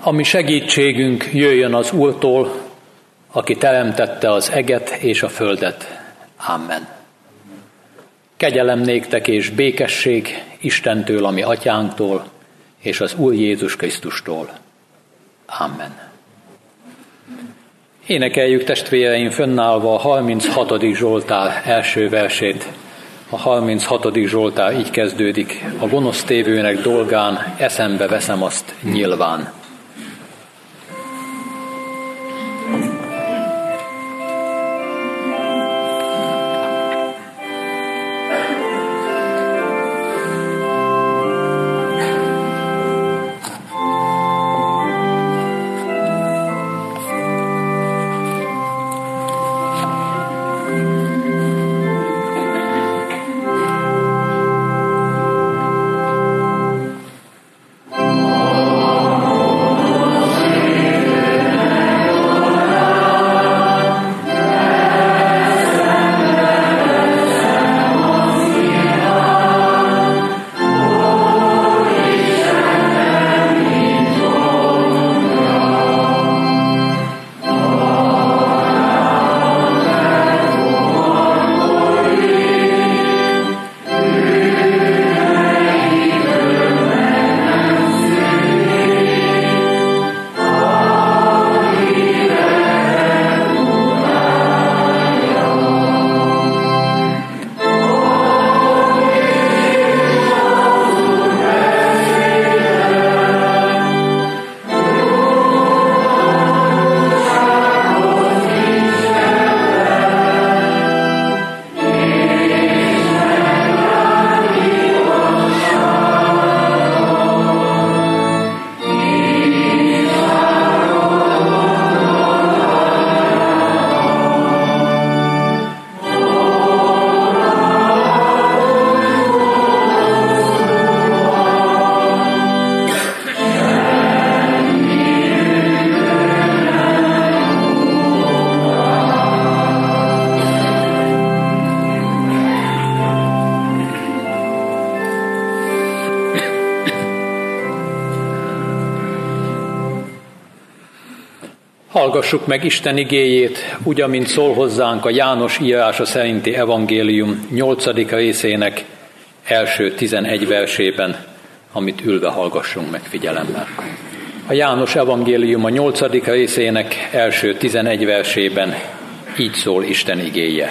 A mi segítségünk jöjjön az Úrtól, aki teremtette az eget és a földet. Amen. Kegyelem néktek és békesség Istentől, a mi atyánktól, és az Úr Jézus Krisztustól. Amen. Énekeljük, testvéreim, fönnállva a 36. Zsoltár első versét. A 36. Zsoltár így kezdődik: a gonosztévőnek dolgán eszembe veszem azt nyilván. Hallgassuk meg Isten igéjét, úgy, amint szól hozzánk a János írása szerinti evangélium 8. részének első 11 versében, amit ülve hallgassunk meg figyelemmel. A János evangélium a 8. részének első 11 versében így szól Isten igéje.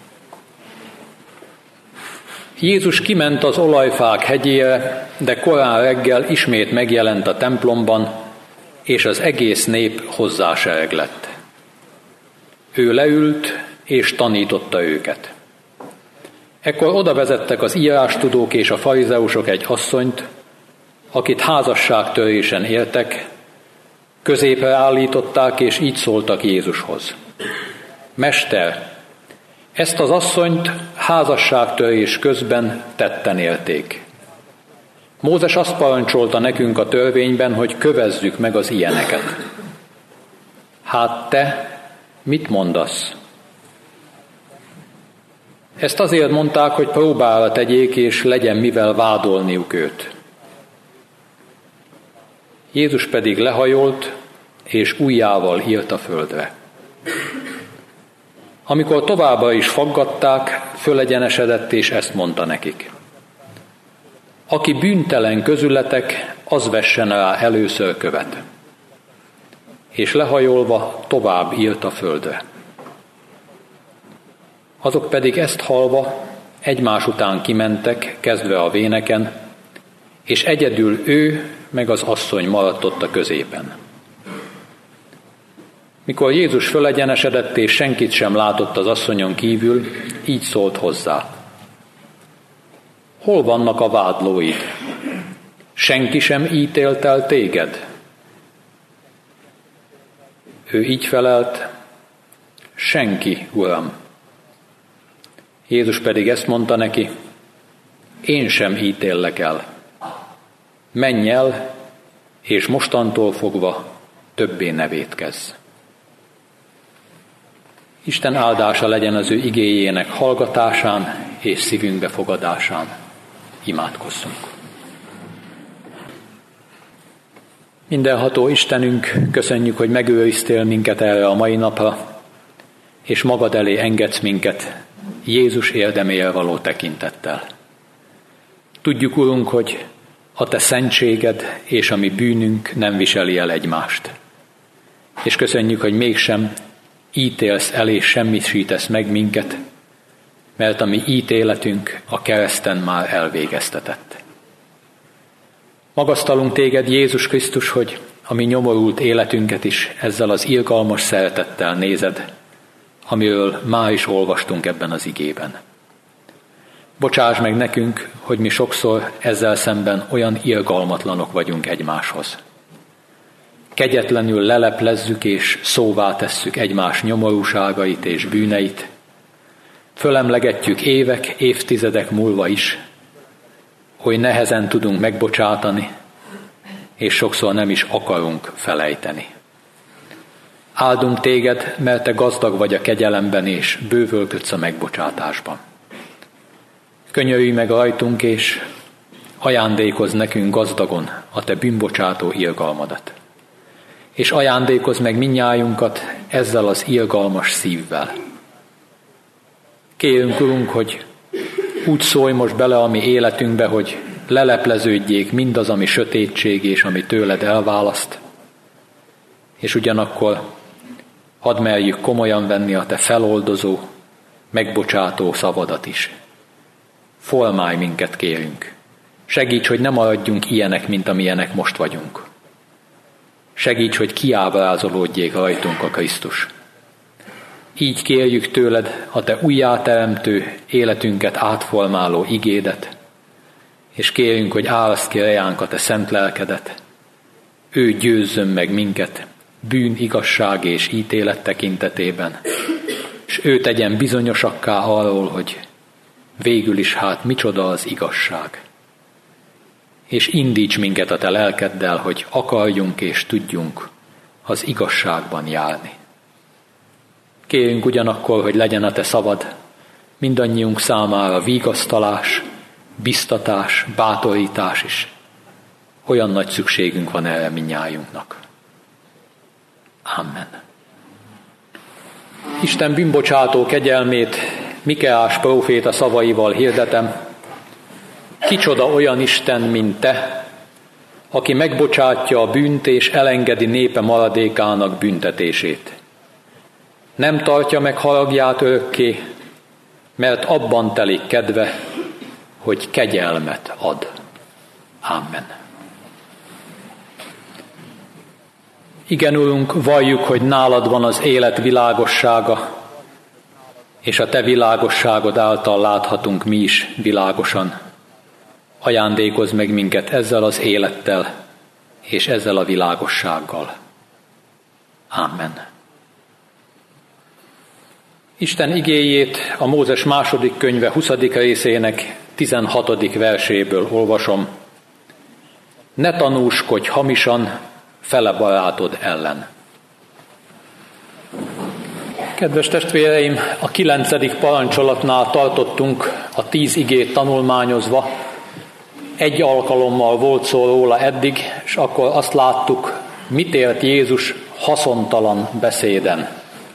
Jézus kiment az olajfák hegyére, de korán reggel ismét megjelent a templomban, és az egész nép hozzásereglett. Ő leült, és tanította őket. Ekkor oda vezettek az írástudók és a farizeusok egy asszonyt, akit házasságtörésen éltek, középre állították, és így szóltak Jézushoz: Mester, ezt az asszonyt házasságtörés közben tetten élték. Mózes azt parancsolta nekünk a törvényben, hogy kövezzük meg az ilyeneket. Hát te mit mondasz? Ezt azért mondták, hogy próbára tegyék, és legyen mivel vádolniuk őt. Jézus pedig lehajolt, és ujjával írt a földre. Amikor továbbra is faggatták, fölegyenesedett, és ezt mondta nekik: Aki bűntelen közületek, az vessen rá először követ. És lehajolva tovább írt a földre. Azok pedig ezt hallva egymás után kimentek, kezdve a véneken, és egyedül ő meg az asszony maradt ott a középen. Mikor Jézus fölegyenesedett, és senkit sem látott az asszonyon kívül, így szólt hozzá: Hol vannak a vádlóid? Senki sem ítélt el téged? Ő így felelt: Senki, Uram. Jézus pedig ezt mondta neki: Én sem ítéllek el. Menj el, és mostantól fogva többé ne vétkezz. Isten áldása legyen az ő igéjének hallgatásán és szívünk befogadásán. Imádkozzunk. Mindenható Istenünk, köszönjük, hogy megőriztél minket erre a mai napra, és magad elé engedsz minket Jézus érdemére való tekintettel. Tudjuk, Urunk, hogy a te szentséged és a mi bűnünk nem viseli el egymást. És köszönjük, hogy mégsem ítélsz el és semmisítesz meg minket, mert a mi ítéletünk a kereszten már elvégeztetett. Magasztalunk téged, Jézus Krisztus, hogy a mi nyomorult életünket is ezzel az irgalmas szeretettel nézed, amiről már is olvastunk ebben az igében. Bocsáss meg nekünk, hogy mi sokszor ezzel szemben olyan irgalmatlanok vagyunk egymáshoz. Kegyetlenül leleplezzük és szóvá tesszük egymás nyomorúságait és bűneit. Fölemlegetjük évek, évtizedek múlva is, hogy nehezen tudunk megbocsátani, és sokszor nem is akarunk felejteni. Áldunk téged, mert te gazdag vagy a kegyelemben, és bővölködsz a megbocsátásban. Könyörülj meg rajtunk, és ajándékozz nekünk gazdagon a te bűnbocsátó irgalmadat. És ajándékozz meg mindnyájunkat ezzel az irgalmas szívvel. Kérünk, Urunk, hogy úgy szólj most bele a mi életünkbe, hogy lelepleződjék mindaz, ami sötétség és ami tőled elválaszt, és ugyanakkor hadd merjük komolyan venni a te feloldozó, megbocsátó szavadat is. Formálj minket, kérünk. Segíts, hogy ne maradjunk ilyenek, mint amilyenek most vagyunk. Segíts, hogy kiábrázolódjék rajtunk a Krisztus. Így kérjük tőled a te újjáteremtő, életünket átformáló igédet, és kérjünk, hogy áraszd ki rejánk a te szent lelkedet. Ő győzzön meg minket bűn, igazság és ítélet tekintetében, és ő tegyen bizonyosakká arról, hogy végül is hát micsoda az igazság. És indíts minket a te lelkeddel, hogy akarjunk és tudjunk az igazságban járni. Kérünk ugyanakkor, hogy legyen a te szavad mindannyiunk számára vigasztalás, biztatás, bátorítás is. Olyan nagy szükségünk van erre mindnyájunknak. Amen. Isten bűnbocsátó kegyelmét Mikeás próféta szavaival hirdetem. Kicsoda olyan Isten, mint te, aki megbocsátja a bűnt és elengedi népe maradékának büntetését. Nem tartja meg haragját örökké, mert abban telik kedve, hogy kegyelmet ad. Amen. Igen, Urunk, valljuk, hogy nálad van az élet világossága, és a te világosságod által láthatunk mi is világosan. Ajándékozz meg minket ezzel az élettel, és ezzel a világossággal. Amen. Isten igéjét a Mózes második könyve 20. részének 16. verséből olvasom. Ne tanúskodj hamisan fele barátod ellen. Kedves testvéreim, a 9. parancsolatnál tartottunk a 10 igét tanulmányozva. Egy alkalommal volt szó róla eddig, és akkor azt láttuk, mit ért Jézus haszontalan beszéden.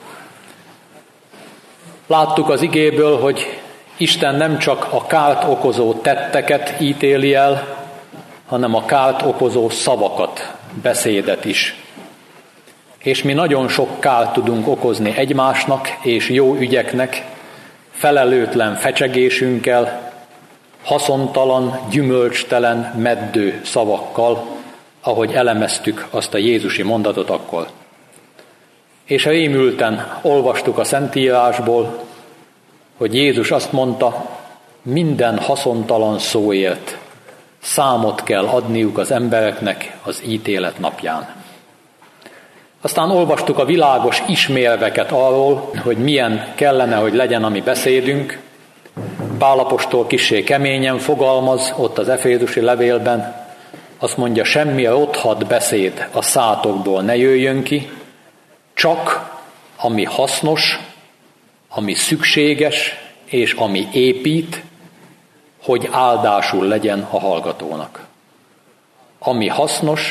Láttuk az igéből, hogy Isten nem csak a kárt okozó tetteket ítéli el, hanem a kárt okozó szavakat, beszédet is. És mi nagyon sok kárt tudunk okozni egymásnak és jó ügyeknek, felelőtlen fecsegésünkkel, haszontalan, gyümölcstelen, meddő szavakkal, ahogy elemeztük azt a jézusi mondatot akkor. És rémülten olvastuk a Szentírásból, hogy Jézus azt mondta, minden haszontalan szóért számot kell adniuk az embereknek az ítélet napján. Aztán olvastuk a világos ismérveket arról, hogy milyen kellene, hogy legyen a mi beszédünk. Pál apostol kissé keményen fogalmaz ott az efézusi levélben, azt mondja, semmi rothadt beszéd a szátokból ne jöjjön ki, csak ami hasznos, ami szükséges, és ami épít, hogy áldásul legyen a hallgatónak. Ami hasznos,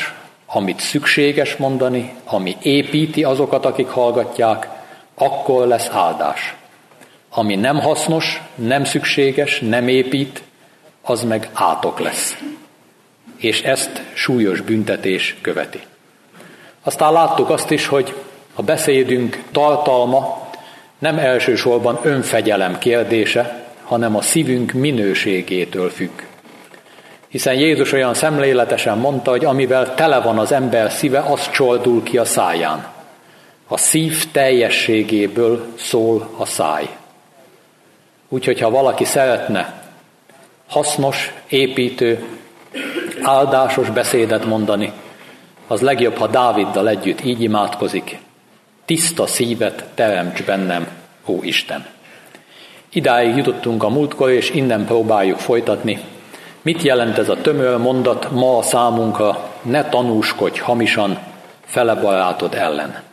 amit szükséges mondani, ami építi azokat, akik hallgatják, akkor lesz áldás. Ami nem hasznos, nem szükséges, nem épít, az meg átok lesz. És ezt súlyos büntetés követi. Aztán láttuk azt is, hogy a beszédünk tartalma nem elsősorban önfegyelem kérdése, hanem a szívünk minőségétől függ. Hiszen Jézus olyan szemléletesen mondta, hogy amivel tele van az ember szíve, az csordul ki a száján. A szív teljességéből szól a száj. Úgyhogy ha valaki szeretne hasznos, építő, áldásos beszédet mondani, az legjobb, ha Dáviddal együtt így imádkozik: tiszta szívet teremts bennem, ó Isten. Idáig jutottunk a múltkor, és innen próbáljuk folytatni. Mit jelent ez a tömör mondat ma a számunkra? Ne tanúskodj hamisan fele barátod ellen.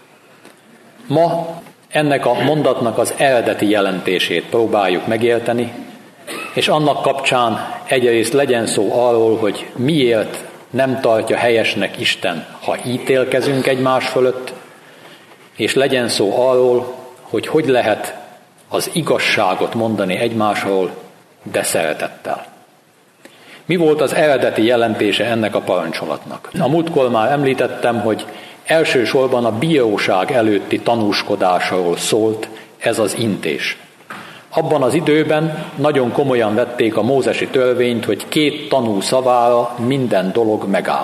Ma ennek a mondatnak az eredeti jelentését próbáljuk megérteni, és annak kapcsán egyrészt legyen szó arról, hogy miért nem tartja helyesnek Isten, ha ítélkezünk egymás fölött, és legyen szó arról, hogy hogy lehet az igazságot mondani egymásról, de szeretettel. Mi volt az eredeti jelentése ennek a parancsolatnak? A múltkor már említettem, hogy elsősorban a bíróság előtti tanúskodásról szólt ez az intés. Abban az időben nagyon komolyan vették a mózesi törvényt, hogy 2 tanú szavára minden dolog megáll.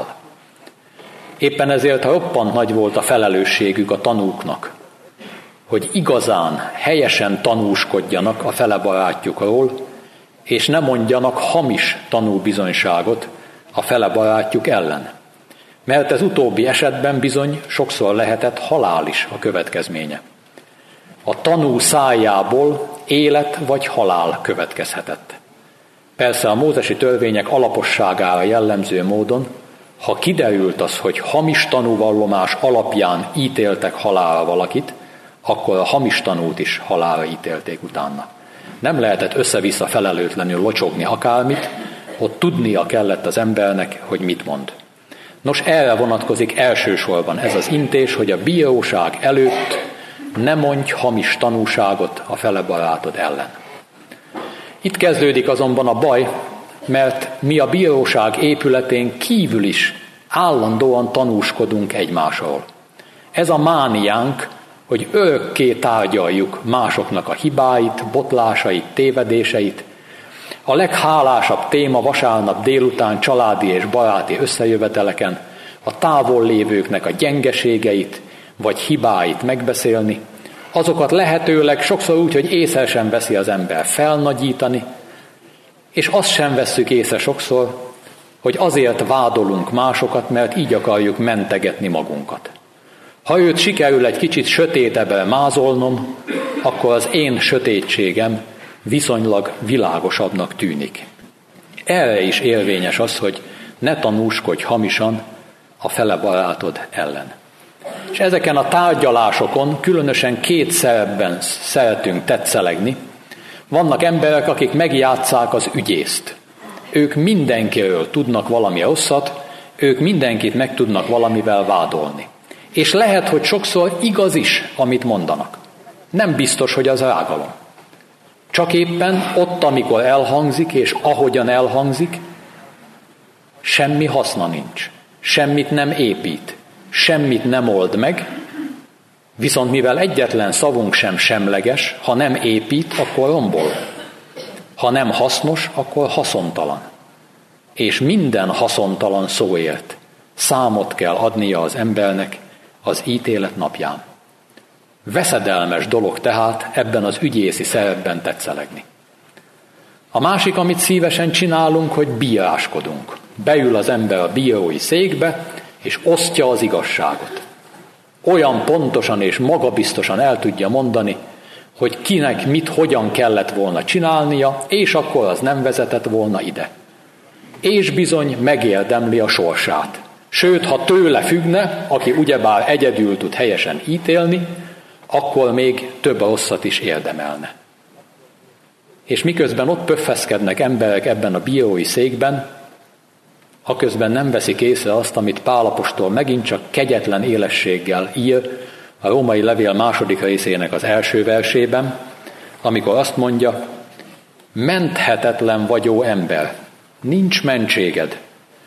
Éppen ezért roppant nagy volt a felelősségük a tanúknak, hogy igazán, helyesen tanúskodjanak a fele barátjukról, és ne mondjanak hamis tanúbizonyságot a fele barátjuk ellen. Mert ez utóbbi esetben bizony sokszor lehetett halál is a következménye. A tanú szájából élet vagy halál következhetett. Persze a mózesi törvények alaposságára jellemző módon, ha kiderült az, hogy hamis tanúvallomás alapján ítéltek halálra valakit, akkor a hamis tanút is halálra ítélték utána. Nem lehetett össze-vissza felelőtlenül locsogni akármit, ott tudnia kellett az embernek, hogy mit mond. Nos, erre vonatkozik elsősorban ez az intés, hogy a bíróság előtt ne mondj hamis tanúságot a fele barátod ellen. Itt kezdődik azonban a baj, mert mi a bíróság épületén kívül is állandóan tanúskodunk egymásról. Ez a mániánk, hogy örökké tárgyaljuk másoknak a hibáit, botlásait, tévedéseit. A leghálásabb téma vasárnap délután családi és baráti összejöveteleken a távol lévőknek a gyengeségeit vagy hibáit megbeszélni, azokat lehetőleg sokszor úgy, hogy észre sem veszi az ember felnagyítani, és azt sem vesszük észre sokszor, hogy azért vádolunk másokat, mert így akarjuk mentegetni magunkat. Ha őt sikerül egy kicsit sötétebbre mázolnom, akkor az én sötétségem viszonylag világosabbnak tűnik. Erre is érvényes az, hogy ne tanúskodj hamisan a fele barátod ellen. És ezeken a tárgyalásokon különösen 2 szerepben szeretünk tetszelegni. Vannak emberek, akik megjátsszák az ügyészt. Ők mindenkiről tudnak valami rosszat, ők mindenkit meg tudnak valamivel vádolni. És lehet, hogy sokszor igaz is, amit mondanak. Nem biztos, hogy az rágalom. Csak éppen ott, amikor elhangzik, és ahogyan elhangzik, semmi haszna nincs. Semmit nem épít. Semmit nem old meg, viszont mivel egyetlen szavunk sem semleges, ha nem épít, akkor rombol. Ha nem hasznos, akkor haszontalan. És minden haszontalan szóért számot kell adnia az embernek az ítélet napján. Veszedelmes dolog tehát ebben az ügyészi szerepben tetszelegni. A másik, amit szívesen csinálunk, hogy bíráskodunk. Beül az ember a bírói székbe, és osztja az igazságot. Olyan pontosan és magabiztosan el tudja mondani, hogy kinek mit, hogyan kellett volna csinálnia, és akkor az nem vezetett volna ide. És bizony megérdemli a sorsát. Sőt, ha tőle függne, aki ugyebár egyedül tud helyesen ítélni, akkor még több rosszat is érdemelne. És miközben ott pöffeszkednek emberek ebben a bírói székben, aközben nem veszik észre azt, amit Pál apostol megint csak kegyetlen élességgel ír a római levél 2. részének az 1. versében, amikor azt mondja, menthetetlen vagyó ember, nincs mentséged,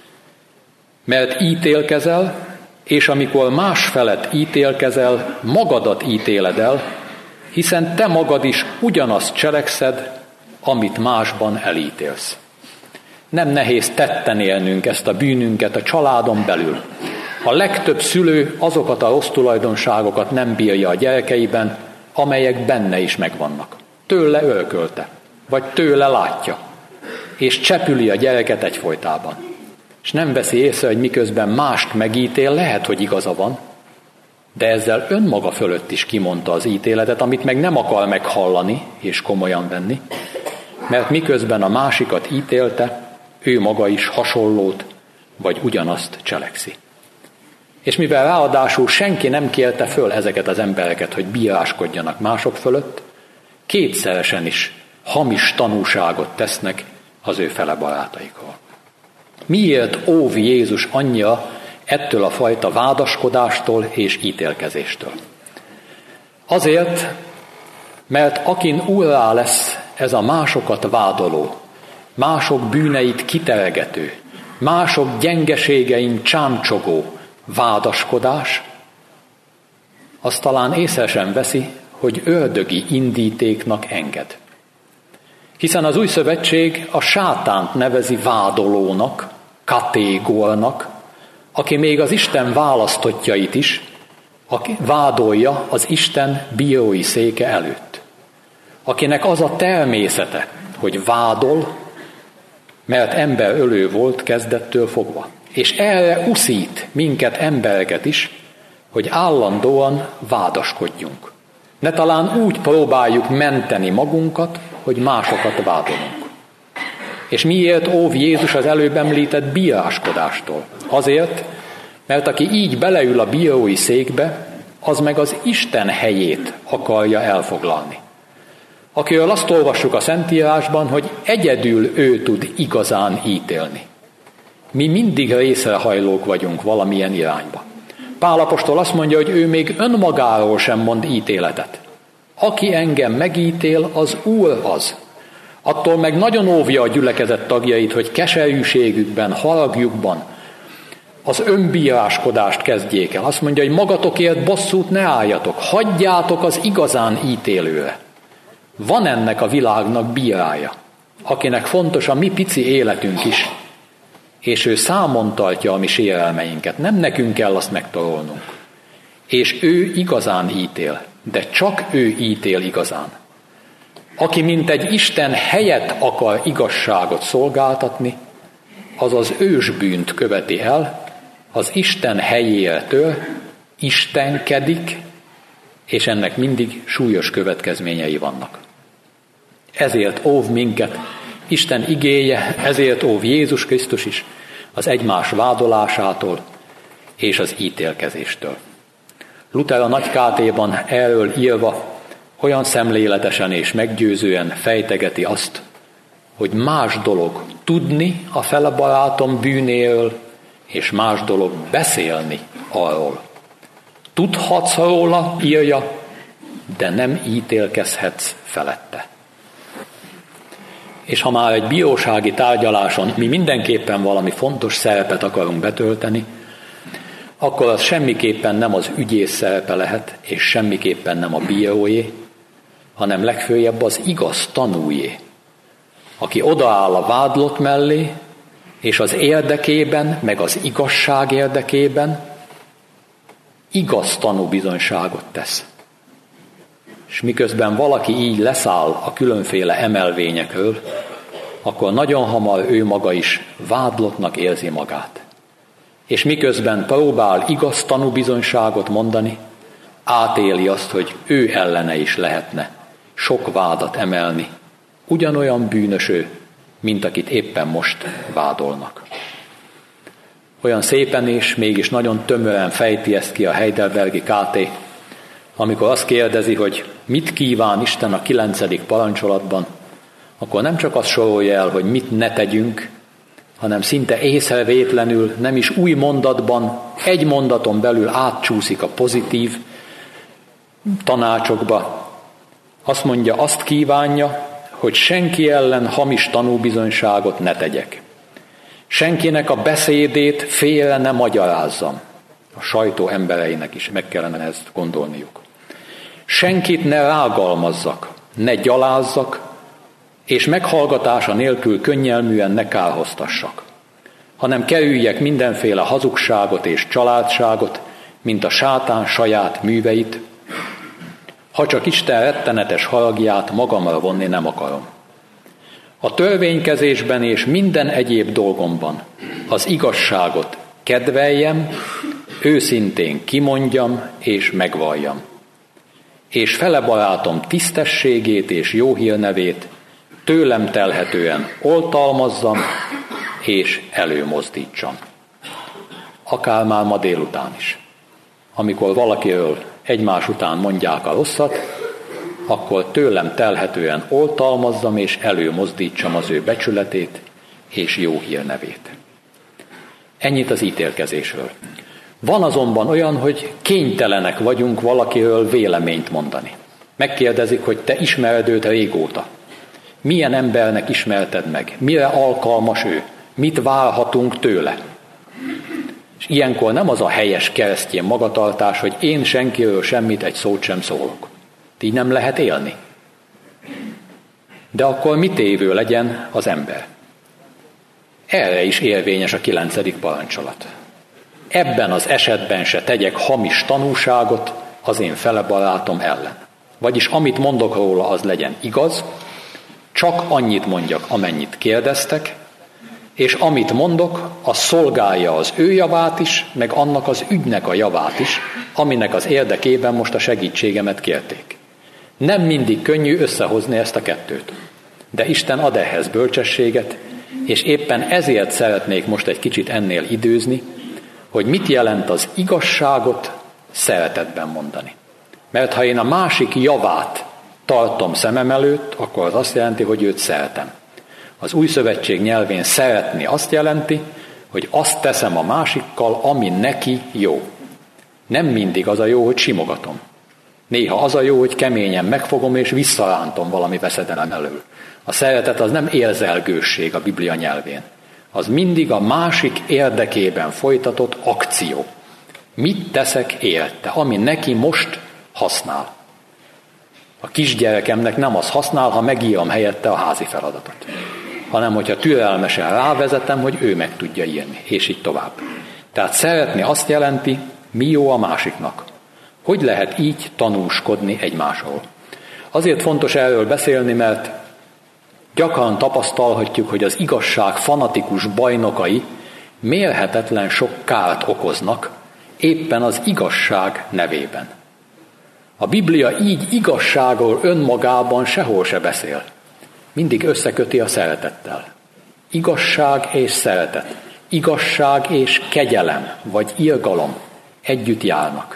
mert ítélkezel, és amikor más felett ítélkezel, magadat ítéled el, hiszen te magad is ugyanazt cselekszed, amit másban elítélsz. Nem nehéz tetten élnünk ezt a bűnünket a családon belül. A legtöbb szülő azokat a rossz tulajdonságokat nem bírja a gyerekeiben, amelyek benne is megvannak. Tőle örökölte, vagy tőle látja, és csepüli a gyereket egyfolytában. És nem veszi észre, hogy miközben mást megítél, lehet, hogy igaza van, de ezzel önmaga fölött is kimondta az ítéletet, amit meg nem akar meghallani és komolyan venni, mert miközben a másikat ítélte, ő maga is hasonlót, vagy ugyanazt cselekszi. És mivel ráadásul senki nem kérte föl ezeket az embereket, hogy bíráskodjanak mások fölött, kétszeresen is hamis tanúságot tesznek az ő fele barátaikról. Miért óv Jézus annyira ettől a fajta vádaskodástól és ítélkezéstől? Azért, mert akin úrrá lesz ez a másokat vádoló, mások bűneit kiteregető, mások gyengeségein csámcsogó vádaskodás, az talán észre sem veszi, hogy ördögi indítéknak enged. Hiszen az új szövetség a sátánt nevezi vádolónak, kategornak, aki még az Isten választottjait is aki vádolja az Isten bírói széke előtt. Akinek az a természete, hogy vádol, mert emberölő volt kezdettől fogva. És erre uszít minket embereket is, hogy állandóan vádaskodjunk. Ne talán úgy próbáljuk menteni magunkat, hogy másokat vádolunk. És miért óv Jézus az előbb említett bíráskodástól? Azért, mert aki így beleül a bírói székbe, az meg az Isten helyét akarja elfoglalni. Akiről azt olvassuk a Szentírásban, hogy egyedül ő tud igazán ítélni. Mi mindig részrehajlók vagyunk valamilyen irányba. Pál apostol azt mondja, hogy ő még önmagáról sem mond ítéletet. Aki engem megítél, az Úr az. Attól meg nagyon óvja a gyülekezet tagjait, hogy keserűségükben, haragjukban az önbíráskodást kezdjék el. Azt mondja, hogy magatokért bosszút ne álljatok, hagyjátok az igazán ítélőre. Van ennek a világnak bírája, akinek fontos a mi pici életünk is, és ő számon tartja a mi sérelmeinket. Nem nekünk kell azt megtorolnunk. És ő igazán ítél, de csak ő ítél igazán. Aki mint egy Isten helyett akar igazságot szolgáltatni, az az ősbűnt követi el, az Isten helyére tör, istenkedik, és ennek mindig súlyos következményei vannak. Ezért óv minket Isten igéje, ezért óv Jézus Krisztus is az egymás vádolásától és az ítélkezéstől. Luther a Nagy Kátéban erről írva olyan szemléletesen és meggyőzően fejtegeti azt, hogy más dolog tudni a fele barátom bűnéről, és más dolog beszélni arról. Tudhatsz róla, írja, de nem ítélkezhetsz felette. És ha már egy bírósági tárgyaláson mi mindenképpen valami fontos szerepet akarunk betölteni, akkor az semmiképpen nem az ügyész szerepe lehet, és semmiképpen nem a bíróé, hanem legfőjebb az igaz tanújé, aki odaáll a vádlott mellé, és az érdekében, meg az igazság érdekében igaz tanúbizonyságot tesz. És miközben valaki így leszáll a különféle emelvényekről, akkor nagyon hamar ő maga is vádlottnak érzi magát. És miközben próbál igaz tanúbizonyságot mondani, átéli azt, hogy ő ellene is lehetne sok vádat emelni, ugyanolyan bűnös ő, mint akit éppen most vádolnak. Olyan szépen és mégis nagyon tömören fejti ezt ki a heidelbergi KT, amikor azt kérdezi, hogy mit kíván Isten a 9. parancsolatban, akkor nem csak azt sorolja el, hogy mit ne tegyünk, hanem szinte észrevétlenül, nem is új mondatban, egy mondaton belül átcsúszik a pozitív tanácsokba. Azt mondja, azt kívánja, hogy senki ellen hamis tanúbizonyságot ne tegyek. Senkinek a beszédét félre ne magyarázzam. A sajtó embereinek is meg kellene ezt gondolniuk. Senkit ne rágalmazzak, ne gyalázzak, és meghallgatása nélkül könnyelműen ne kárhoztassak, hanem kerüljek mindenféle hazugságot és családságot, mint a sátán saját műveit, ha csak Isten rettenetes haragját magamra vonni nem akarom. A törvénykezésben és minden egyéb dolgomban az igazságot kedveljem, őszintén kimondjam és megvalljam. És fele barátom tisztességét és jó hírnevét tőlem telhetően oltalmazzam és előmozdítsam. Akár már ma délután is. Amikor valakiről egymás után mondják a rosszat, akkor tőlem telhetően oltalmazzam és előmozdítsam az ő becsületét és jó hírnevét. Ennyit az ítélkezésről. Van azonban olyan, hogy kénytelenek vagyunk valakiről véleményt mondani. Megkérdezik, hogy te ismered őt régóta. Milyen embernek ismerted meg? Mire alkalmas ő? Mit várhatunk tőle? És ilyenkor nem az a helyes keresztény magatartás, hogy én senkiről semmit, egy szót sem szólok. Így nem lehet élni. De akkor mit tévő legyen az ember? Erre is érvényes a 9. parancsolat. Ebben az esetben se tegyek hamis tanúságot az én fele barátom ellen. Vagyis amit mondok róla, az legyen igaz, csak annyit mondjak, amennyit kérdeztek, és amit mondok, az szolgálja az ő javát is, meg annak az ügynek a javát is, aminek az érdekében most a segítségemet kérték. Nem mindig könnyű összehozni ezt a kettőt, de Isten ad ehhez bölcsességet, és éppen ezért szeretnék most egy kicsit ennél időzni, hogy mit jelent az igazságot szeretetben mondani. Mert ha én a másik javát tartom szemem előtt, akkor az azt jelenti, hogy őt szeretem. Az Új Szövetség nyelvén szeretni azt jelenti, hogy azt teszem a másikkal, ami neki jó. Nem mindig az a jó, hogy simogatom. Néha az a jó, hogy keményen megfogom és visszarántom valami veszedelem elől. A szeretet az nem érzelgősség a Biblia nyelvén. Az mindig a másik érdekében folytatott akció. Mit teszek érte, ami neki most használ? A kisgyerekemnek nem az használ, ha megírom helyette a házi feladatot, hanem hogyha türelmesen rávezetem, hogy ő meg tudja írni, és így tovább. Tehát szeretni azt jelenti, mi jó a másiknak. Hogy lehet így tanúskodni egymásról? Azért fontos erről beszélni, mert gyakran tapasztalhatjuk, hogy az igazság fanatikus bajnokai mérhetetlen sok kárt okoznak, éppen az igazság nevében. A Biblia így igazságról önmagában sehol se beszél. Mindig összeköti a szeretettel. Igazság és szeretet, igazság és kegyelem, vagy irgalom együtt járnak.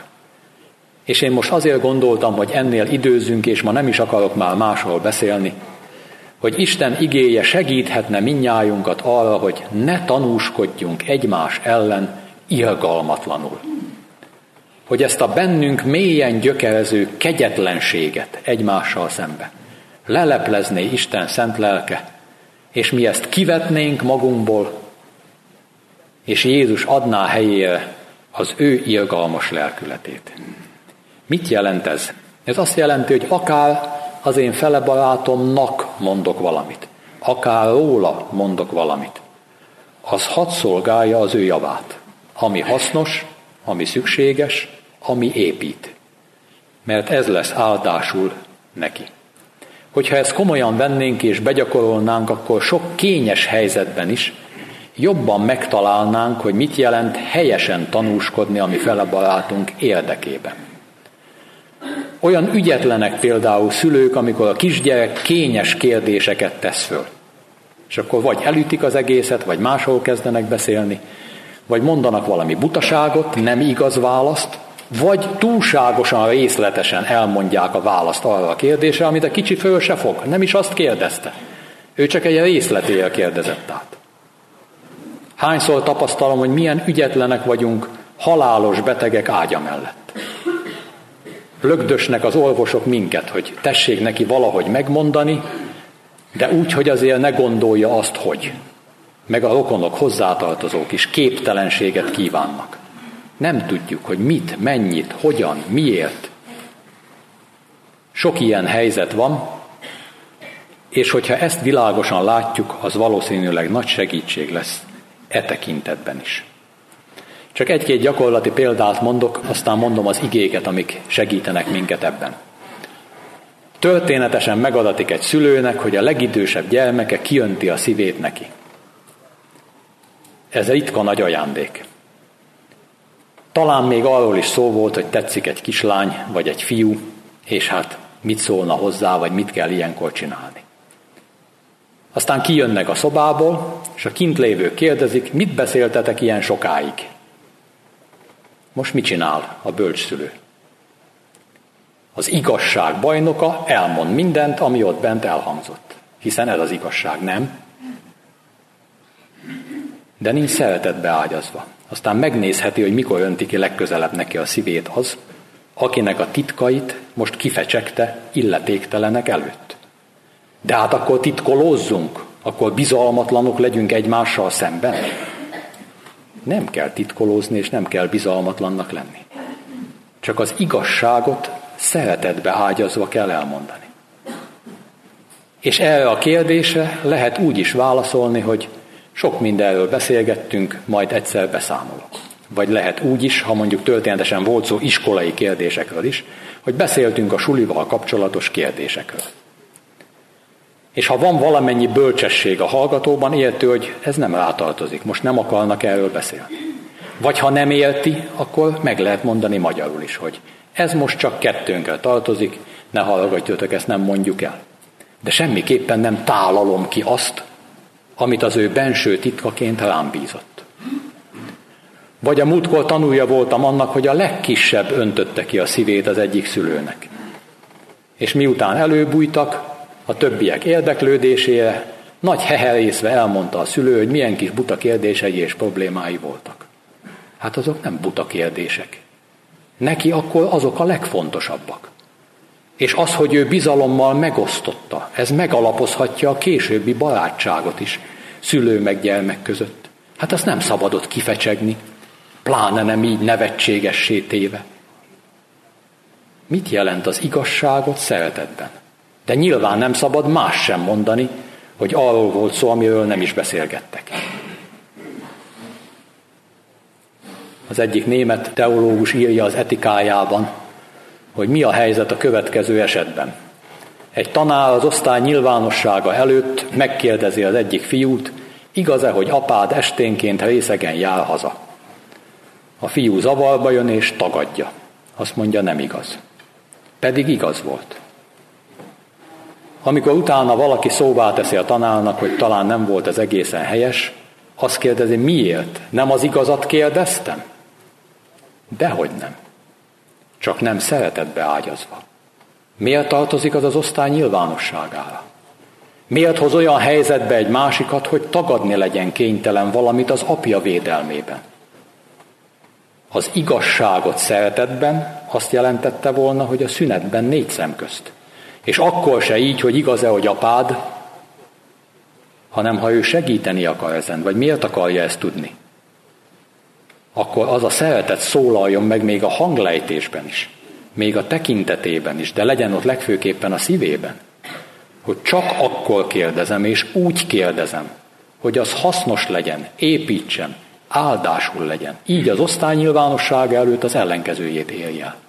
És én most azért gondoltam, hogy ennél időzzünk, és ma nem is akarok már másról beszélni, hogy Isten igéje segíthetne mindnyájunkat arra, hogy ne tanúskodjunk egymás ellen irgalmatlanul. Hogy ezt a bennünk mélyen gyökerező kegyetlenséget egymással szembe leleplezné Isten szent lelke, és mi ezt kivetnénk magunkból, és Jézus adná helyére az ő irgalmas lelkületét. Mit jelent ez? Ez azt jelenti, hogy akár az én fele barátomnak mondok valamit, akár róla mondok valamit, az hadd szolgálja az ő javát, ami hasznos, ami szükséges, ami épít. Mert ez lesz áldásul neki. Hogyha ezt komolyan vennénk és begyakorolnánk, akkor sok kényes helyzetben is jobban megtalálnánk, hogy mit jelent helyesen tanúskodni a mi fele barátunk érdekében. Olyan ügyetlenek például szülők, amikor a kisgyerek kényes kérdéseket tesz föl. És akkor vagy elütik az egészet, vagy máshol kezdenek beszélni, vagy mondanak valami butaságot, nem igaz választ, vagy túlságosan részletesen elmondják a választ arra a kérdésre, amit a kicsi föl se fog. Nem is azt kérdezte. Ő csak egy részletével kérdezett át. Hányszor tapasztalom, hogy milyen ügyetlenek vagyunk halálos betegek ágya mellett. Lögdösnek az orvosok minket, hogy tessék neki valahogy megmondani, de úgy, hogy azért ne gondolja azt, hogy. Meg a rokonok, hozzátartozók is képtelenséget kívánnak. Nem tudjuk, hogy mit, mennyit, hogyan, miért. Sok ilyen helyzet van, és hogyha ezt világosan látjuk, az valószínűleg nagy segítség lesz e tekintetben is. Csak egy-két gyakorlati példát mondok, aztán mondom az igéket, amik segítenek minket ebben. Történetesen megadatik egy szülőnek, hogy a legidősebb gyermeke kiönti a szívét neki. Ez ritka nagy ajándék. Talán még arról is szó volt, hogy tetszik egy kislány, vagy egy fiú, és hát mit szólna hozzá, vagy mit kell ilyenkor csinálni. Aztán kijönnek a szobából, és a kint lévők kérdezik, mit beszéltetek ilyen sokáig? Most mit csinál a bölcsszülő? Az igazság bajnoka elmond mindent, ami ott bent elhangzott. Hiszen ez az igazság, nem? De nincs szeretetbe ágyazva. Aztán megnézheti, hogy mikor önti ki legközelebb neki a szívét az, akinek a titkait most kifecsegte illetéktelenek előtt. De hát akkor titkolózzunk, akkor bizalmatlanok legyünk egymással szemben. Nem kell titkolózni, és nem kell bizalmatlannak lenni. Csak az igazságot szeretetbe ágyazva kell elmondani. És erre a kérdésre lehet úgy is válaszolni, hogy sok mindenről beszélgettünk, majd egyszer beszámolok. Vagy lehet úgy is, ha mondjuk történetesen volt szó iskolai kérdésekről is, hogy beszéltünk a sulival kapcsolatos kérdésekről. És ha van valamennyi bölcsesség a hallgatóban, értő, hogy ez nem rátartozik, most nem akarnak erről beszélni. Vagy ha nem érti, akkor meg lehet mondani magyarul is, hogy ez most csak kettőnkre tartozik, ne hallgatjatok, ezt nem mondjuk el. De semmiképpen nem tálalom ki azt, amit az ő benső titkaként rám bízott. Vagy a múltkor tanulja voltam annak, hogy a legkisebb öntötte ki a szívét az egyik szülőnek. És miután előbújtak, a többiek érdeklődésére, nagy heherészve elmondta a szülő, hogy milyen kis buta kérdései és problémái voltak. Hát azok nem buta kérdések. Neki akkor azok a legfontosabbak. És az, hogy ő bizalommal megosztotta, ez megalapozhatja a későbbi barátságot is, szülő meg gyermek között. Hát azt nem szabadott kifecsegni, pláne nem így nevetségessé téve. Mit jelent az igazságot szeretetben? De nyilván nem szabad más sem mondani, hogy arról volt szó, amiről nem is beszélgettek. Az egyik német teológus írja az etikájában, hogy mi a helyzet a következő esetben. Egy tanár az osztály nyilvánossága előtt megkérdezi az egyik fiút, igaz-e, hogy apád esténként részegen jár haza? A fiú zavarba jön és tagadja. Azt mondja, nem igaz. Pedig igaz volt. Amikor utána valaki szóvá teszi a tanárnak, hogy talán nem volt ez egészen helyes, azt kérdezi, miért? Nem az igazat kérdeztem? Dehogy nem. Csak nem szeretetbe ágyazva. Miért tartozik az az osztály nyilvánosságára? Miért hoz olyan helyzetbe egy másikat, hogy tagadni legyen kénytelen valamit az apja védelmében? Az igazságot szeretetben azt jelentette volna, hogy a szünetben 4 szem közt. És akkor se így, hogy igaz-e, hogy apád, hanem ha ő segíteni akar ezen, vagy miért akarja ezt tudni, akkor az a szeretet szólaljon meg még a hanglejtésben is, még a tekintetében is, de legyen ott legfőképpen a szívében, hogy csak akkor kérdezem, és úgy kérdezem, hogy az hasznos legyen, építsen, áldásul legyen. Így az osztály nyilvánossága előtt az ellenkezőjét érje el.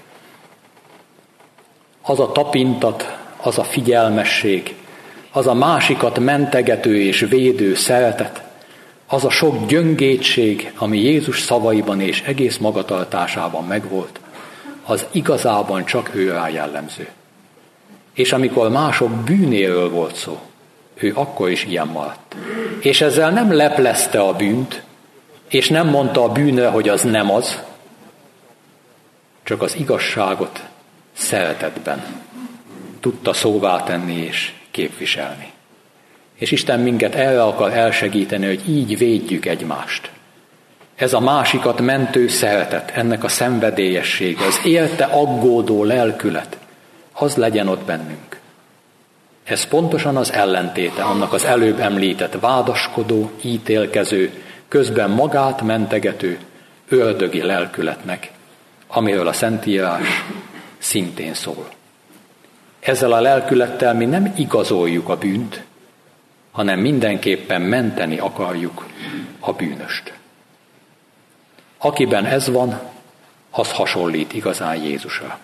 Az a tapintat, az a figyelmesség, az a másikat mentegető és védő szeretet, az a sok gyöngétség, ami Jézus szavaiban és egész magatartásában megvolt, az igazában csak ő rá jellemző. És amikor mások bűnéről volt szó, ő akkor is ilyen maradt. És ezzel nem leplezte a bűnt, és nem mondta a bűnre, hogy az nem az, csak az igazságot szeretetben tudta szóvá tenni és képviselni. És Isten minket erre akar elsegíteni, hogy így védjük egymást. Ez a másikat mentő szeretet, ennek a szenvedélyessége, az érte aggódó lelkület, az legyen ott bennünk. Ez pontosan az ellentéte annak az előbb említett vádaskodó, ítélkező, közben magát mentegető, ördögi lelkületnek, amiről a Szentírás szintén szól. Ezzel a lelkülettel mi nem igazoljuk a bűnt, hanem mindenképpen menteni akarjuk a bűnöst. Akiben ez van, az hasonlít igazán Jézusra.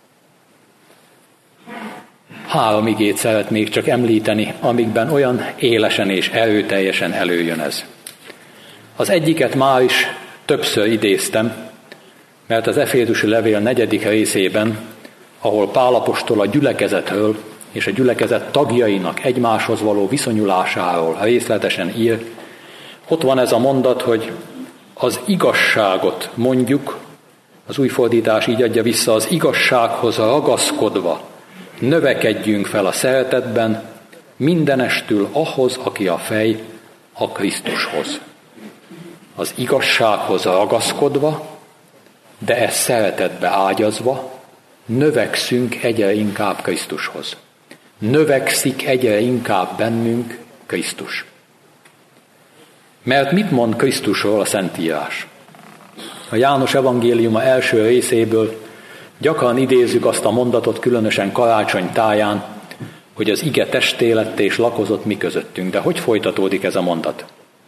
3 igét szeretnék csak említeni, amikben olyan élesen és erőteljesen előjön ez. Az egyiket már is többször idéztem, mert az Efézusi levél 4. részében, ahol Pál apostol a gyülekezetről és a gyülekezet tagjainak egymáshoz való viszonyulásáról részletesen ír, ott van ez a mondat, hogy az igazságot mondjuk, az új fordítás így adja vissza, az igazsághoz ragaszkodva növekedjünk fel a szeretetben, mindenestül ahhoz, aki a fej, a Krisztushoz. Az igazsághoz ragaszkodva, de ezt szeretetbe ágyazva, növekszünk egyre inkább Krisztushoz. Növekszik egyre inkább bennünk Krisztus. Mert mit mond Krisztusról a Szentírás? A János evangéliuma első részéből gyakran idézzük azt a mondatot, különösen karácsony táján, hogy az ige testé lett és lakozott mi közöttünk. De hogy folytatódik ez a mondat?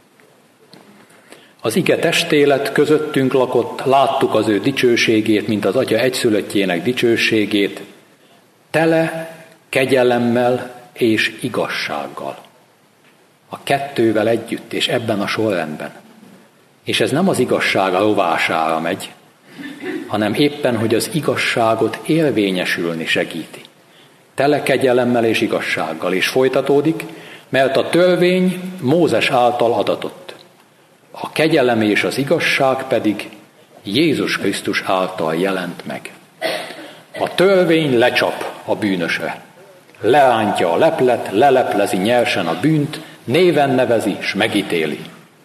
Az ige testé lett, közöttünk lakott, láttuk az ő dicsőségét, mint az Atya egyszülöttjének dicsőségét, tele kegyelemmel és igazsággal. A kettővel együtt, és ebben a sorrendben. És ez nem az igazság rovására megy, hanem éppen, hogy az igazságot érvényesülni segíti. Tele kegyelemmel és igazsággal. És folytatódik, mert a törvény Mózes által adatott. A kegyelem és az igazság pedig Jézus Krisztus által jelent meg. A törvény lecsap a bűnösre. Lerántja a leplet, leleplezi nyersen a bűnt, néven nevezi, s megítéli.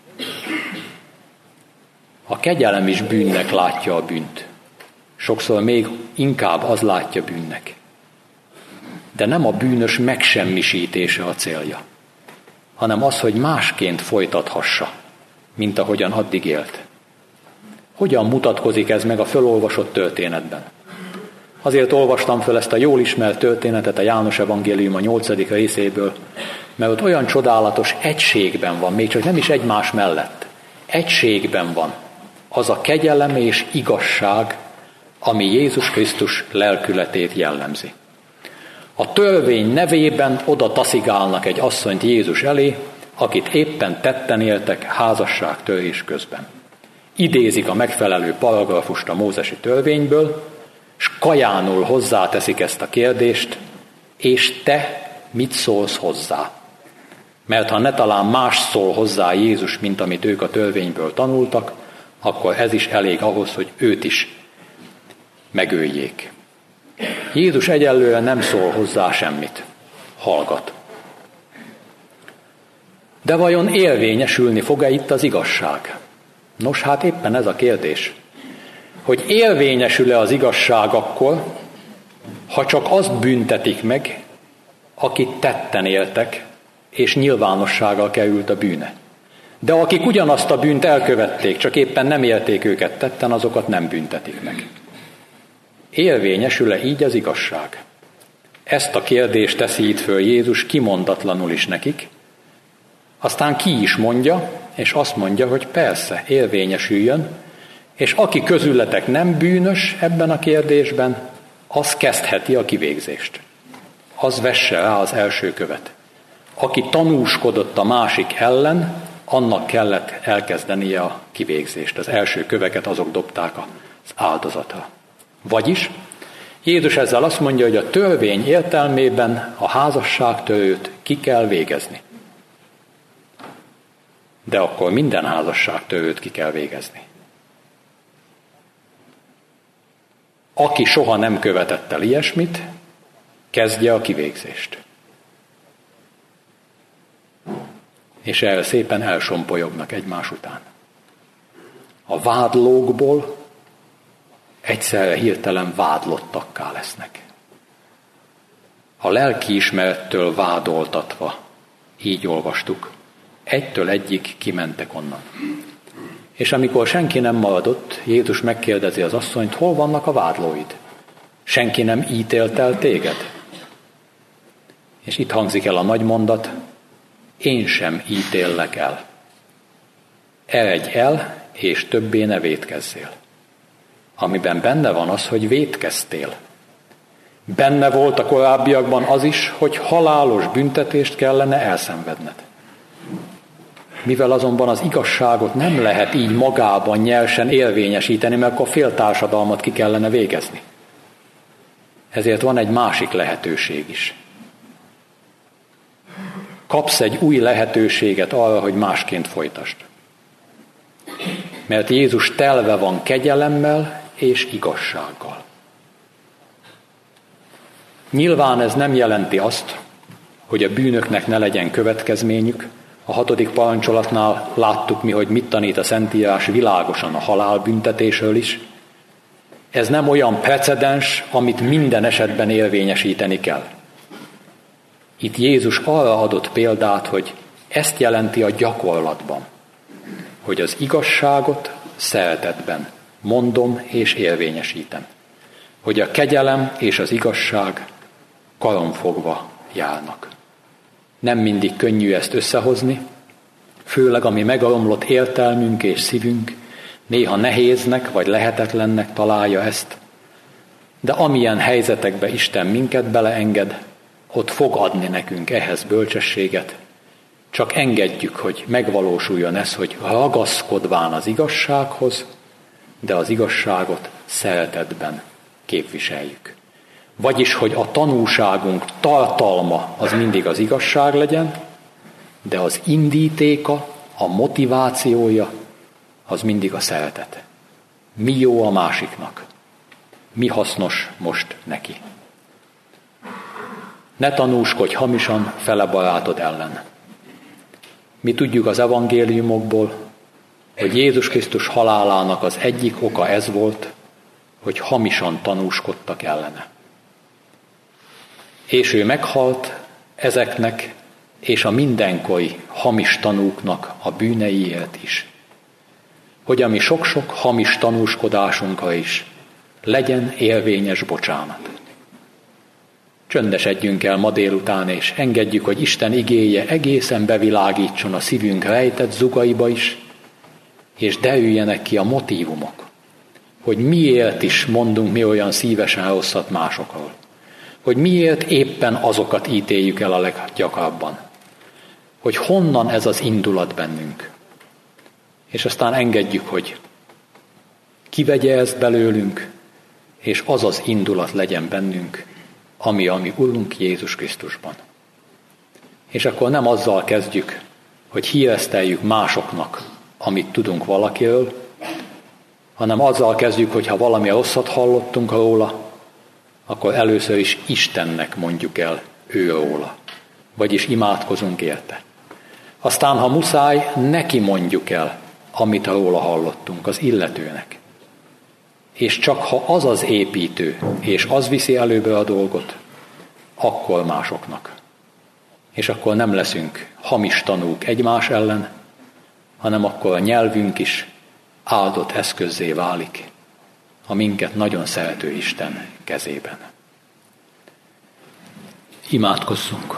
A kegyelem is bűnnek látja a bűnt. Sokszor még inkább az látja bűnnek. De nem a bűnös megsemmisítése a célja, hanem az, hogy másként folytathassa, mint ahogyan addig élt. Hogyan mutatkozik ez meg a fölolvasott történetben? Azért olvastam föl ezt a jól ismert történetet a János evangélium a 8. részéből, mert ott olyan csodálatos egységben van, még csak nem is egymás mellett. Egységben van az a kegyelem és igazság, ami Jézus Krisztus lelkületét jellemzi. A törvény nevében oda taszigálnak egy asszonyt Jézus elé, akit éppen tetten éltek házasságtörés közben. Idézik a megfelelő paragrafust a mózesi törvényből, s kajánul hozzáteszik ezt a kérdést, és te mit szólsz hozzá? Mert ha ne talán más szól hozzá Jézus, mint amit ők a törvényből tanultak, akkor ez is elég ahhoz, hogy őt is megöljék. Jézus egyelőre nem szól hozzá semmit. Hallgat. De vajon érvényesülni fog-e itt az igazság? Nos, hát éppen ez a kérdés. Hogy érvényesül-e az igazság akkor, ha csak azt büntetik meg, akit tetten éltek, és nyilvánosságra került a bűne. De akik ugyanazt a bűnt elkövették, csak éppen nem élték őket tetten, azokat nem büntetik meg. Érvényesül-e így az igazság? Ezt a kérdést teszi itt föl Jézus kimondatlanul is nekik, aztán ki is mondja, és azt mondja, hogy persze, érvényesüljön, és aki közületek nem bűnös ebben a kérdésben, az kezdheti a kivégzést. Az vesse rá az első követ. Aki tanúskodott a másik ellen, annak kellett elkezdenie a kivégzést. Az első köveket azok dobták az áldozatra. Vagyis Jézus ezzel azt mondja, hogy a törvény értelmében a házasságtörőt ki kell végezni. De akkor minden házasságtörőt ki kell végezni. Aki soha nem követett el ilyesmit, kezdje a kivégzést. és erre szépen elsompolyognak egymás után. A vádlókból egyszerre hirtelen vádlottakká lesznek. A lelkiismerettől vádoltatva, így olvastuk, egytől egyig kimentek onnan. És amikor senki nem maradott, Jézus megkérdezi az asszonyt, hol vannak a vádlóid? Senki nem ítélt el téged? És itt hangzik el a nagy mondat, én sem ítéllek el. Eredj el, és többé ne vétkezzél. Amiben benne van az, hogy vétkeztél. Benne volt a korábbiakban az is, hogy halálos büntetést kellene elszenvedned. Mivel azonban az igazságot nem lehet így magában nyersen érvényesíteni, mert akkor fél társadalmat ki kellene végezni. Ezért van egy másik lehetőség is. Kapsz egy új lehetőséget arra, hogy másként folytasd. Mert Jézus telve van kegyelemmel és igazsággal. Nyilván ez nem jelenti azt, hogy a bűnöknek ne legyen következményük. A 6. parancsolatnál láttuk mi, hogy mit tanít a Szentírás világosan a halálbüntetésről is. Ez nem olyan precedens, amit minden esetben érvényesíteni kell. Itt Jézus arra adott példát, hogy ezt jelenti a gyakorlatban, hogy az igazságot szeretetben mondom és érvényesítem. Hogy a kegyelem és az igazság karonfogva járnak. Nem mindig könnyű ezt összehozni, főleg ami megromlott értelmünk és szívünk, néha nehéznek vagy lehetetlennek találja ezt, de amilyen helyzetekbe Isten minket beleenged, ott fog adni nekünk ehhez bölcsességet. Csak engedjük, hogy megvalósuljon ez, hogy ragaszkodván az igazsághoz, de az igazságot szeretetben képviseljük. Vagyis, hogy a tanúságunk tartalma az mindig az igazság legyen, de az indítéka, a motivációja az mindig a szeretet. Mi jó a másiknak? Mi hasznos most neki? Ne tanúskodj hamisan fele barátod ellen. Mi tudjuk az evangéliumokból, hogy Jézus Krisztus halálának az egyik oka ez volt, hogy hamisan tanúskodtak ellene. És ő meghalt ezeknek és a mindenkori hamis tanúknak a bűneiért is. Hogy a mi sok-sok hamis tanúskodásunkra is legyen érvényes bocsánat. Csöndesedjünk el ma délután, és engedjük, hogy Isten igéje egészen bevilágítson a szívünk rejtett zugaiba is, és derüljenek ki a motívumok, hogy miért is mondunk mi olyan szívesen rosszat másokról, hogy miért éppen azokat ítéljük el a leggyakrabban, hogy honnan ez az indulat bennünk. És aztán engedjük, hogy kivegye ezt belőlünk, és az az indulat legyen bennünk, ami a mi Urunk Jézus Krisztusban. És akkor nem azzal kezdjük, hogy híreszteljük másoknak, amit tudunk valakiről, hanem azzal kezdjük, hogy ha valami rosszat hallottunk róla, akkor először is Istennek mondjuk el őróla, vagyis imádkozunk érte. Aztán, ha muszáj, neki mondjuk el, amit róla hallottunk, az illetőnek. És csak ha az az építő, és az viszi előbe a dolgot, akkor másoknak. És akkor nem leszünk hamis tanúk egymás ellen, hanem akkor a nyelvünk is áldott eszközzé válik a minket nagyon szerető Isten kezében. Imádkozzunk!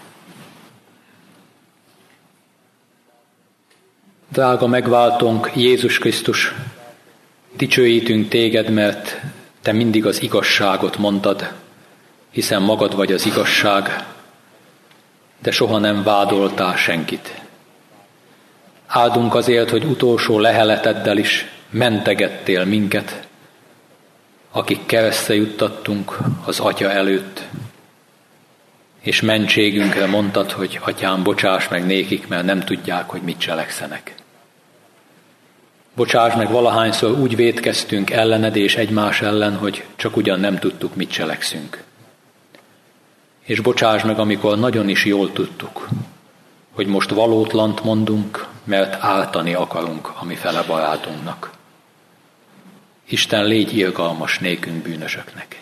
Drága megváltónk, Jézus Krisztus, dicsőítünk téged, mert te mindig az igazságot mondtad, hiszen magad vagy az igazság, de soha nem vádoltál senkit. Áldunk azért, hogy utolsó leheleteddel is mentegettél minket, akik keresztre juttattunk az Atya előtt, és mentségünkre mondtad, hogy Atyám, bocsáss meg nékik, mert nem tudják, hogy mit cselekszenek. Bocsáss meg, valahányszor úgy vétkeztünk ellened és egymás ellen, hogy csak ugyan nem tudtuk, mit cselekszünk. És bocsáss meg, amikor nagyon is jól tudtuk, hogy most valótlant mondunk, mert ártani akarunk a mi fele barátunknak. Isten, légy irgalmas nékünk bűnösöknek.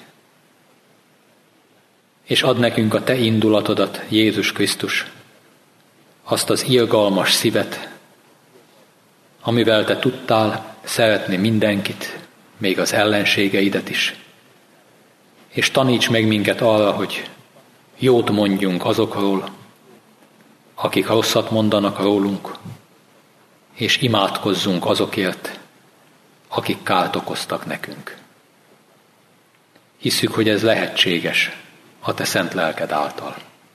És add nekünk a te indulatodat, Jézus Krisztus, azt az irgalmas szívet, amivel te tudtál szeretni mindenkit, még az ellenségeidet is. És taníts meg minket arra, hogy jót mondjunk azokról, akik rosszat mondanak rólunk, és imádkozzunk azokért, akik kárt okoztak nekünk. Hisszük, hogy ez lehetséges a te szent lelked által.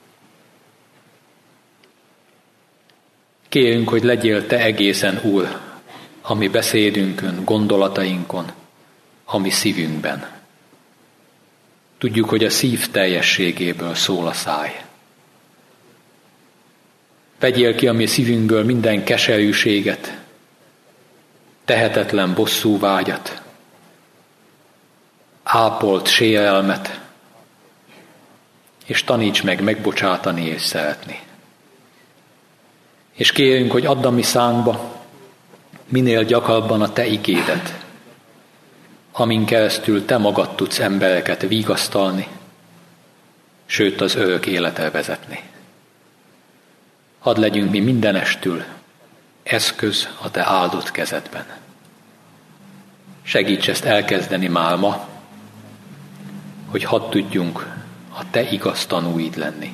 Kérünk, hogy legyél te egészen, Úr, a mi beszédünkön, gondolatainkon, a mi szívünkben. Tudjuk, hogy a szív teljességéből szól a száj. Vegyél ki a mi szívünkből minden keserűséget, tehetetlen bosszúvágyat, ápolt sérelmet, és taníts meg megbocsátani és szeretni. És kérünk, hogy add a mi szánkba minél gyakrabban a te igédet, amin keresztül te magad tudsz embereket vigasztalni, sőt az örök életre vezetni. Hadd legyünk mi mindenestül eszköz a te áldott kezedben. Segíts ezt elkezdeni már ma, hogy hadd tudjunk a te igaz tanúid lenni.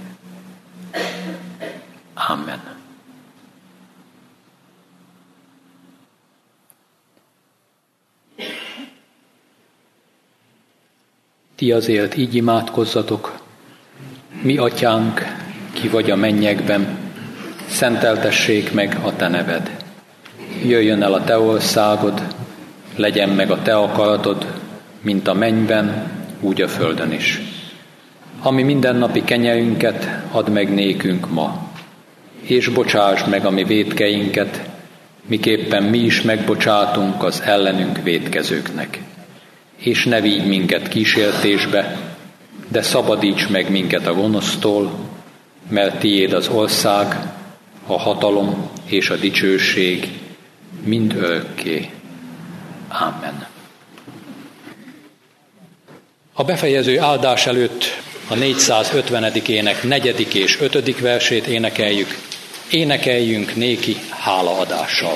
Amen. Ti azért így imádkozzatok: mi atyánk, ki vagy a mennyekben, szenteltessék meg a te neved. Jöjjön el a te országod, legyen meg a te akaratod, mint a mennyben, úgy a földön is. Ami mindennapi kenyerünket add meg nékünk ma, és bocsáss meg a mi vétkeinket, miképpen mi is megbocsátunk az ellenünk vétkezőknek. És ne vigy minket kísértésbe, de szabadíts meg minket a gonosztól, mert tiéd az ország, a hatalom és a dicsőség mind örökké. Amen. A befejező áldás előtt a 450. ének 4. és 5. versét énekeljük. Énekeljünk néki hálaadással.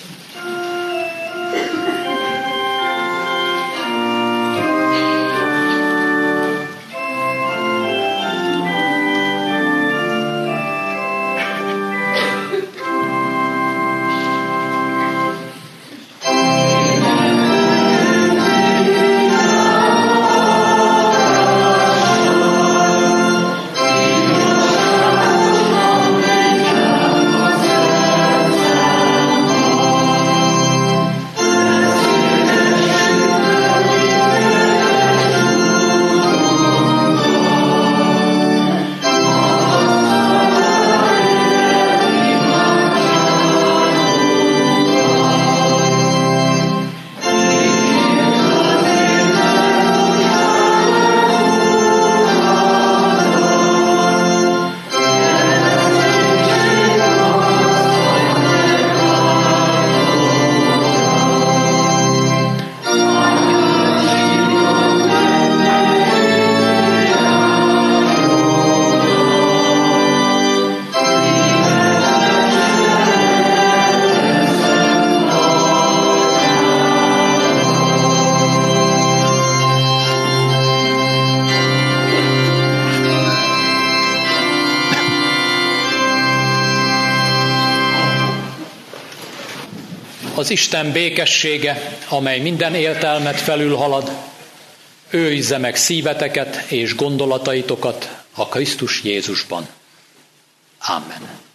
Az Isten békessége, amely minden értelmet felülhalad, őrizze meg szíveteket és gondolataitokat a Krisztus Jézusban. Amen.